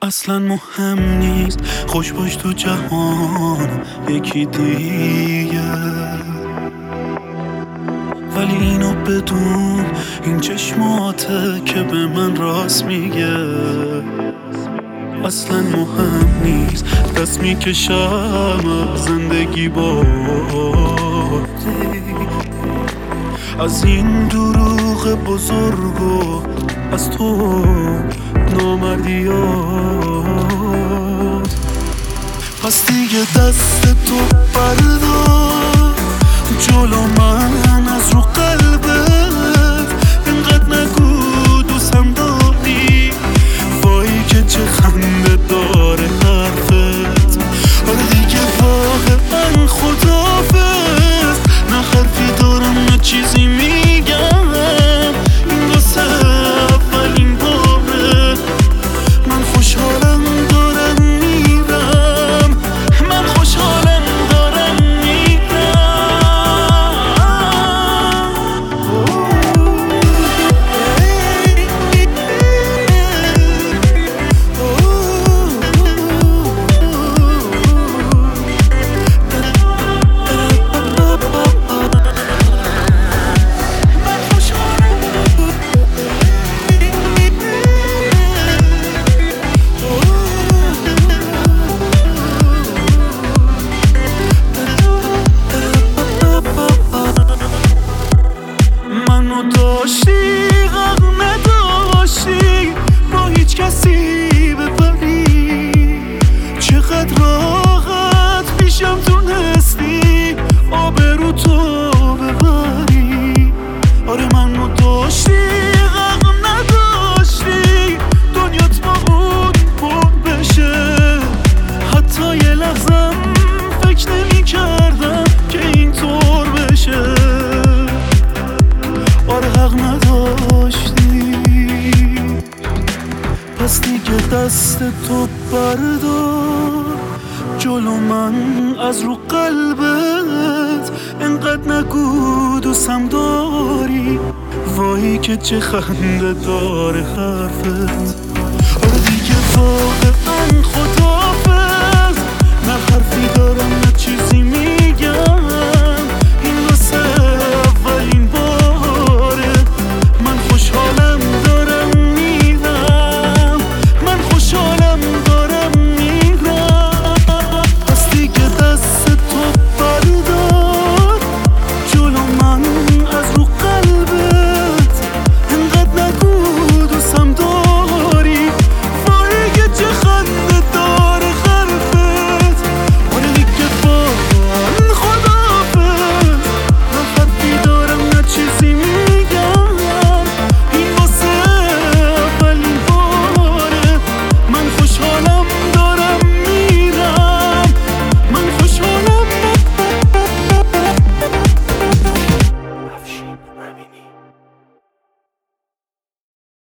اصلا مهم نیست، خوش باش تو جهان یکی دیگه. ولی اینو بدون، این چشماته که به من راست میگه. اصلا مهم نیست، دست میکشم زندگی با از این دروغ بزرگ و از تو نامردیات. پس دیگه دست تو بردار جلو من، از رو قلبت اینقدر نگو دوستم داری. وای که چه خنده داره حرفت. آره دیگه واقعا خداحافظ، نه حرفی دارم نه چیزی میگم. این واسه اولین باره، من خوشحالم دارم میرم، من خوشحالم دارم میرم. منو داشتی غم نداشتی با هیچ کسی ببری. چقدر راحت پیشم تونستی آبرو تو ببری. آره منو داشتی غم نداشتی دنیات با اون پر بشه. حتی یه لحظم فکر نمی کردم که اینطور بشه. آره حق نداشتی. پس دیگه دست تو بردار جلو من، از رو قلبت اینقدر نگو دوستم داری. وای که چه خنده داره حرفت. آره دیگه